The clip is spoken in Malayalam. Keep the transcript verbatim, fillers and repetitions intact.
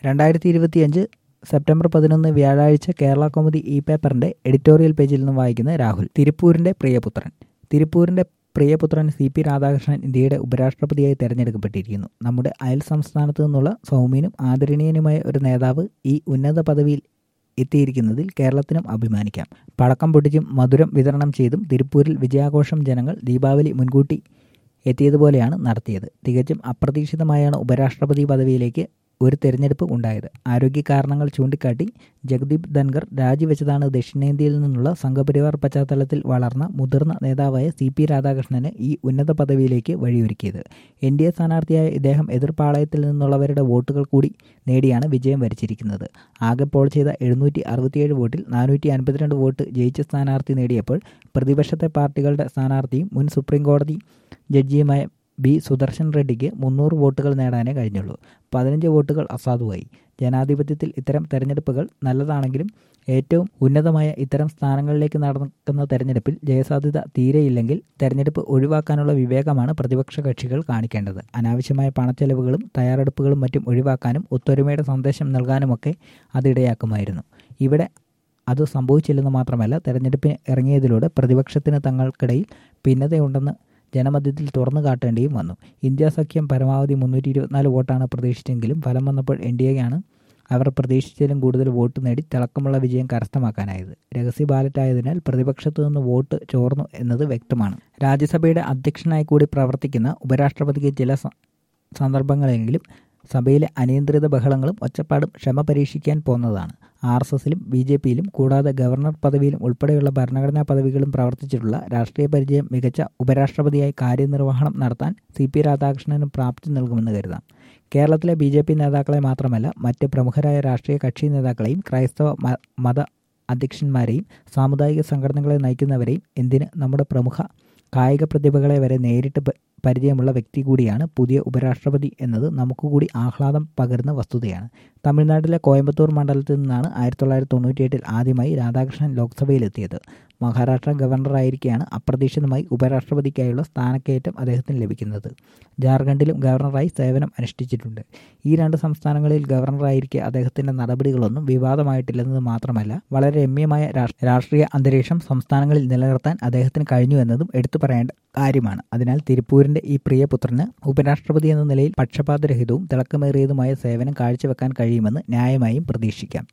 രണ്ടായിരത്തി ഇരുപത്തിയഞ്ച് സെപ്റ്റംബർ പതിനൊന്ന് വ്യാഴാഴ്ച കേരള കൗമുദി ഇ പേപ്പറിന്റെ എഡിറ്റോറിയൽ പേജിൽ നിന്ന് വായിക്കുന്ന രാഹുൽ. തിരുപ്പൂരിന്റെ പ്രിയപുത്രൻ. തിരുപ്പൂരിന്റെ പ്രിയപുത്രൻ സി പി രാധാകൃഷ്ണൻ ഇന്ത്യയുടെ ഉപരാഷ്ട്രപതിയായി തെരഞ്ഞെടുക്കപ്പെട്ടിരിക്കുന്നു. നമ്മുടെ അയൽ സംസ്ഥാനത്തു നിന്നുള്ള സൗമ്യനും ആദരണീയനുമായ ഒരു നേതാവ് ഈ ഉന്നത പദവിയിൽ എത്തിയിരിക്കുന്നതിൽ കേരളത്തിനും അഭിമാനിക്കാം. പടക്കം പൊട്ടിച്ചും മധുരം വിതരണം ചെയ്തും തിരുപ്പൂരിൽ വിജയാഘോഷം ജനങ്ങൾ ദീപാവലി മുൻകൂട്ടി എത്തിയതുപോലെയാണ് നടത്തിയത്. തികച്ചും അപ്രതീക്ഷിതമായാണ് ഉപരാഷ്ട്രപതി പദവിയിലേക്ക് ഒരു തെരഞ്ഞെടുപ്പ് ഉണ്ടായത്. ആരോഗ്യ കാരണങ്ങൾ ചൂണ്ടിക്കാട്ടി ജഗദീപ് ധൻഖർ രാജിവെച്ചതാണ് ദക്ഷിണേന്ത്യയിൽ നിന്നുള്ള സംഘപരിവാർ പശ്ചാത്തലത്തിൽ വളർന്ന മുതിർന്ന നേതാവായ സി പി രാധാകൃഷ്ണന് ഈ ഉന്നത പദവിയിലേക്ക് വഴിയൊരുക്കിയത്. എൻ ഡി എ സ്ഥാനാർത്ഥിയായ ഇദ്ദേഹം എതിർപ്പാളയത്തിൽ നിന്നുള്ളവരുടെ വോട്ടുകൾ കൂടി നേടിയാണ് വിജയം വരിച്ചിരിക്കുന്നത്. ആകെ പോൾ ചെയ്ത എഴുന്നൂറ്റി അറുപത്തിയേഴ് വോട്ടിൽ നാനൂറ്റി അൻപത്തിരണ്ട് വോട്ട് ജയിച്ച സ്ഥാനാർത്ഥി നേടിയപ്പോൾ പ്രതിപക്ഷത്തെ പാർട്ടികളുടെ സ്ഥാനാർത്ഥിയും മുൻ സുപ്രീം കോടതി ജഡ്ജിയുമായ ബി സുദർശൻ റെഡ്ഡിക്ക് മുന്നൂറ് വോട്ടുകൾ നേടാനേ കഴിഞ്ഞുള്ളൂ. പതിനഞ്ച് വോട്ടുകൾ അസാധുവായി. ജനാധിപത്യത്തിൽ ഇത്തരം തെരഞ്ഞെടുപ്പുകൾ നല്ലതാണെങ്കിലും ഏറ്റവും ഉന്നതമായ ഇത്തരം സ്ഥാനങ്ങളിലേക്ക് നടക്കുന്ന തെരഞ്ഞെടുപ്പിൽ ജയസാധ്യത തീരെയില്ലെങ്കിൽ തെരഞ്ഞെടുപ്പ് ഒഴിവാക്കാനുള്ള വിവേകമാണ് പ്രതിപക്ഷ കക്ഷികൾ കാണിക്കേണ്ടത്. അനാവശ്യമായ പണച്ചെലവുകളും തയ്യാറെടുപ്പുകളും മറ്റും ഒഴിവാക്കാനും ഒത്തൊരുമയുടെ സന്ദേശം നൽകാനുമൊക്കെ അതിടയാക്കുമായിരുന്നു. ഇവിടെ അത് സംഭവിച്ചില്ലെന്ന് മാത്രമല്ല, തെരഞ്ഞെടുപ്പിന് ഇറങ്ങിയതിലൂടെ പ്രതിപക്ഷത്തിന് തങ്ങൾക്കിടയിൽ ഭിന്നതയുണ്ടെന്ന് ജനമധ്യത്തിൽ തുറന്നു കാട്ടേണ്ടിയും വന്നു. ഇന്ത്യ സഖ്യം പരമാവധി മുന്നൂറ്റി ഇരുപത്തിനാല് വോട്ടാണ് പ്രതീക്ഷിച്ചെങ്കിലും ഫലം വന്നപ്പോൾ എൻ ഡി എയാണ് അവർ പ്രതീക്ഷിച്ചതിലും കൂടുതൽ വോട്ട് നേടി തിളക്കമുള്ള വിജയം കരസ്ഥമാക്കാനായത്. രഹസ്യ ബാലറ്റായതിനാൽ പ്രതിപക്ഷത്തു നിന്ന് വോട്ട് ചോർന്നു എന്നത് വ്യക്തമാണ്. രാജ്യസഭയുടെ അധ്യക്ഷനായി കൂടി പ്രവർത്തിക്കുന്ന ഉപരാഷ്ട്രപതിക്ക് ചില സന്ദർഭങ്ങളെങ്കിലും സഭയിലെ അനിയന്ത്രിത ബഹളങ്ങളും ഒച്ചപ്പാടും ക്ഷമ പരീക്ഷിക്കാൻ പോന്നതാണ്. ആർ എസ് എസിലും ബി ജെ പിയിലും കൂടാതെ ഗവർണർ പദവിയിലും ഉൾപ്പെടെയുള്ള ഭരണഘടനാ പദവികളും പ്രവർത്തിച്ചിട്ടുള്ള രാഷ്ട്രീയ പരിചയം മികച്ച ഉപരാഷ്ട്രപതിയായി കാര്യനിർവഹണം നടത്താൻ സി പി രാധാകൃഷ്ണനും പ്രാപ്തി നൽകുമെന്ന് കരുതാം. കേരളത്തിലെ ബി ജെ പി നേതാക്കളെ മാത്രമല്ല മറ്റ് പ്രമുഖരായ രാഷ്ട്രീയ കക്ഷി നേതാക്കളെയും ക്രൈസ്തവ മത അധ്യക്ഷന്മാരെയും സാമുദായിക സംഘടനകളെ നയിക്കുന്നവരെയും എന്തിന് നമ്മുടെ പ്രമുഖ കായിക പ്രതിഭകളെ വരെ നേരിട്ട് പരിചയമുള്ള വ്യക്തി കൂടിയാണ് പുതിയ ഉപരാഷ്ട്രപതി എന്നത് നമുക്ക് കൂടി ആഹ്ലാദം പകരുന്ന വസ്തുതയാണ്. തമിഴ്നാട്ടിലെ കോയമ്പത്തൂർ മണ്ഡലത്തിൽ നിന്നാണ് ആയിരത്തി തൊള്ളായിരത്തി തൊണ്ണൂറ്റി എട്ടിൽ ആദ്യമായി രാധാകൃഷ്ണൻ ലോക്സഭയിലെത്തിയത്. മഹാരാഷ്ട്ര ഗവർണറായിരിക്കെയാണ് അപ്രതീക്ഷിതമായി ഉപരാഷ്ട്രപതിക്കായുള്ള സ്ഥാനക്കയറ്റം അദ്ദേഹത്തിന് ലഭിക്കുന്നത്. ജാർഖണ്ഡിലും ഗവർണറായി സേവനം അനുഷ്ഠിച്ചിട്ടുണ്ട്. ഈ രണ്ട് സംസ്ഥാനങ്ങളിൽ ഗവർണറായിരിക്കെ അദ്ദേഹത്തിന്റെ നടപടികളൊന്നും വിവാദമായിട്ടില്ലെന്നത് മാത്രമല്ല, വളരെ രമ്യമായ രാഷ്ട്രീയ അന്തരീക്ഷം സംസ്ഥാനങ്ങളിൽ നിലനിർത്താൻ അദ്ദേഹത്തിന് കഴിഞ്ഞു എന്നതും എടുത്തു പറയേണ്ട കാര്യമാണ്. അതിനാൽ തിരുപ്പൂരിന്റെ ഈ പ്രിയപുത്രന് ഉപരാഷ്ട്രപതി എന്ന നിലയിൽ പക്ഷപാതരഹിതവും തിളക്കമേറിയതുമായ സേവനം കാഴ്ചവെക്കാൻ കഴിയുമെന്ന് ന്യായമായും പ്രതീക്ഷിക്കാം.